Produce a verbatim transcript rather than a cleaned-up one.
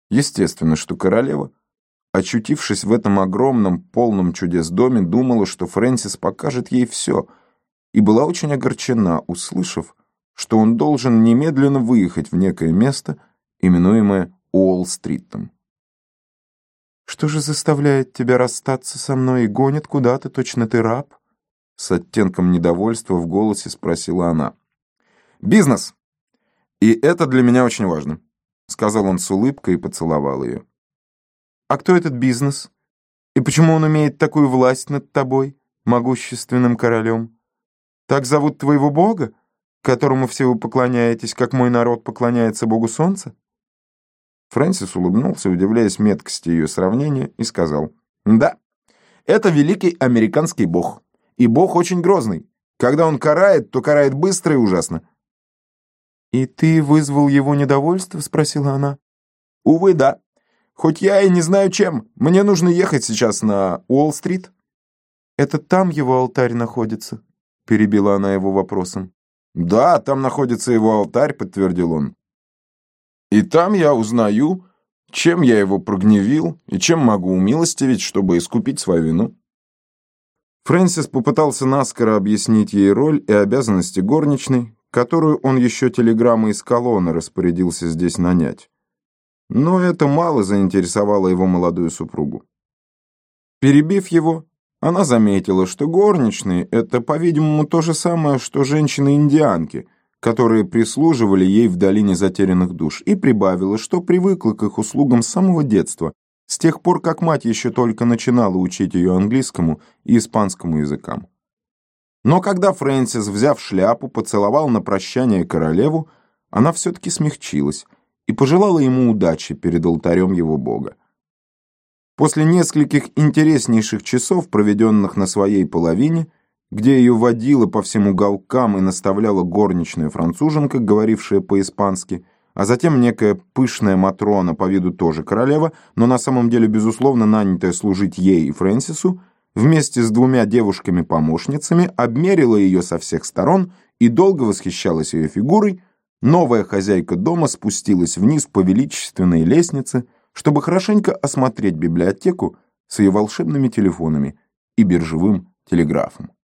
Естественно, что королева, очутившись в этом огромном, полном чудес доме, думала, что Фрэнсис покажет ей все, и была очень огорчена, услышав, что он должен немедленно выехать в некое место, именуемое Уолл-стритом. «Что же заставляет тебя расстаться со мной и гонит куда-то, точно ты раб?» С оттенком недовольства в голосе спросила она. «Бизнес! И это для меня очень важно», — сказал он с улыбкой и поцеловал ее. «А кто этот бизнес? И почему он имеет такую власть над тобой, могущественным королем? Так зовут твоего бога, которому все вы поклоняетесь, как мой народ поклоняется богу солнца?» Фрэнсис улыбнулся, удивляясь меткости ее сравнения, и сказал: «Да, это великий американский бог. И бог очень грозный. Когда он карает, то карает быстро и ужасно». «И ты вызвал его недовольство?» — спросила она. «Увы, да. Хоть я и не знаю чем. Мне нужно ехать сейчас на Уолл-стрит». «Это там его алтарь находится?» — перебила она его вопросом. «Да, там находится его алтарь», — подтвердил он. «И там я узнаю, чем я его прогневил и чем могу умилостивить, чтобы искупить свою вину». Фрэнсис попытался наскоро объяснить ей роль и обязанности горничной, которую он еще телеграммой из колонны распорядился здесь нанять. Но это мало заинтересовало его молодую супругу. Перебив его, она заметила, что горничные — это, по-видимому, то же самое, что женщины-индианки, которые прислуживали ей в долине затерянных душ, и прибавила, что привыкла к их услугам с самого детства, с тех пор, как мать еще только начинала учить ее английскому и испанскому языкам. Но когда Фрэнсис, взяв шляпу, поцеловал на прощание королеву, она все-таки смягчилась и пожелала ему удачи перед алтарем его бога. После нескольких интереснейших часов, проведенных на своей половине, где ее водила по всем уголкам и наставляла горничная француженка, говорившая по-испански, а затем некая пышная Матрона, по виду тоже королева, но на самом деле, безусловно, нанятая служить ей и Фрэнсису, вместе с двумя девушками-помощницами обмерила ее со всех сторон и долго восхищалась ее фигурой, новая хозяйка дома спустилась вниз по величественной лестнице, чтобы хорошенько осмотреть библиотеку с ее волшебными телефонами и биржевым телеграфом.